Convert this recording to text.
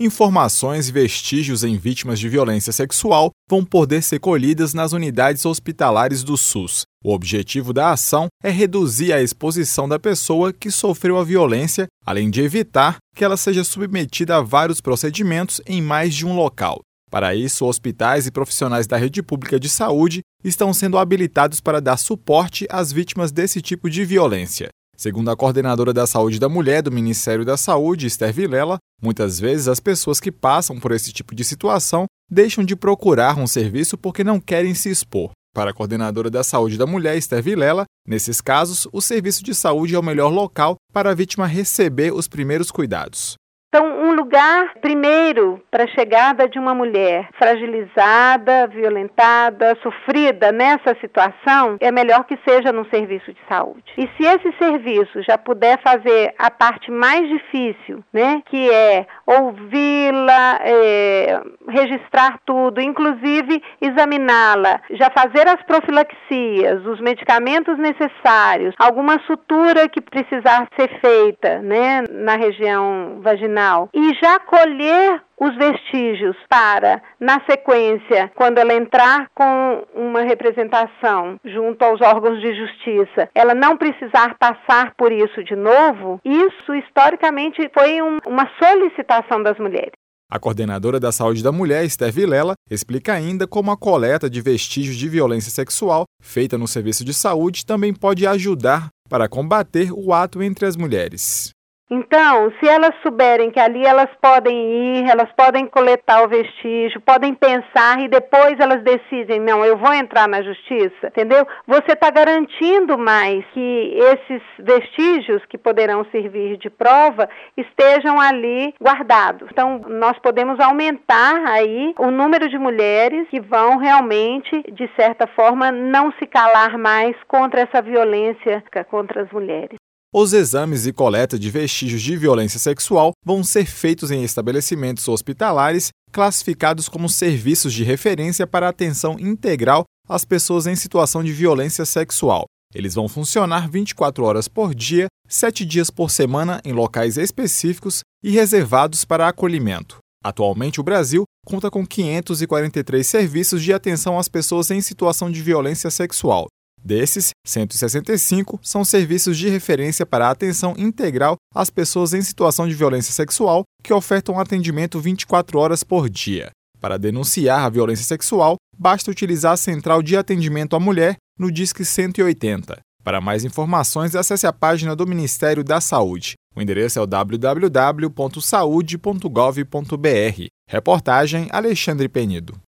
informações e vestígios em vítimas de violência sexual vão poder ser colhidas nas unidades hospitalares do SUS. O objetivo da ação é reduzir a exposição da pessoa que sofreu a violência, além de evitar que ela seja submetida a vários procedimentos em mais de um local. Para isso, hospitais e profissionais da rede pública de saúde estão sendo habilitados para dar suporte às vítimas desse tipo de violência. Segundo a coordenadora da Saúde da Mulher do Ministério da Saúde, Esther Vilela, muitas vezes as pessoas que passam por esse tipo de situação deixam de procurar um serviço porque não querem se expor. Para a coordenadora da Saúde da Mulher, Esther Vilela, nesses casos, o serviço de saúde é o melhor local para a vítima receber os primeiros cuidados. Então, um lugar, primeiro, para a chegada de uma mulher fragilizada, violentada, sofrida nessa situação, é melhor que seja num serviço de saúde. E se esse serviço já puder fazer a parte mais difícil, né, que é ouvi-la, registrar tudo, inclusive examiná-la, já fazer as profilaxias, os medicamentos necessários, alguma sutura que precisar ser feita, né, na região vaginal, e já colher os vestígios para, na sequência, quando ela entrar com uma representação junto aos órgãos de justiça, ela não precisar passar por isso de novo, isso historicamente foi uma solicitação das mulheres. A coordenadora da Saúde da Mulher, Esther Vilela, explica ainda como a coleta de vestígios de violência sexual feita no serviço de saúde também pode ajudar para combater o ato entre as mulheres. Então, se elas souberem que ali elas podem ir, elas podem coletar o vestígio, podem pensar e depois elas decidem, não, eu vou entrar na justiça, entendeu? Você está garantindo mais que esses vestígios que poderão servir de prova estejam ali guardados. Então, nós podemos aumentar aí o número de mulheres que vão realmente, de certa forma, não se calar mais contra essa violência contra as mulheres. Os exames e coleta de vestígios de violência sexual vão ser feitos em estabelecimentos hospitalares classificados como serviços de referência para atenção integral às pessoas em situação de violência sexual. Eles vão funcionar 24 horas por dia, 7 dias por semana em locais específicos e reservados para acolhimento. Atualmente, o Brasil conta com 543 serviços de atenção às pessoas em situação de violência sexual. Desses, 165 são serviços de referência para a atenção integral às pessoas em situação de violência sexual que ofertam atendimento 24 horas por dia. Para denunciar a violência sexual, basta utilizar a Central de Atendimento à Mulher no Disque 180. Para mais informações, acesse a página do Ministério da Saúde. O endereço é o www.saude.gov.br. Reportagem Alexandre Penido.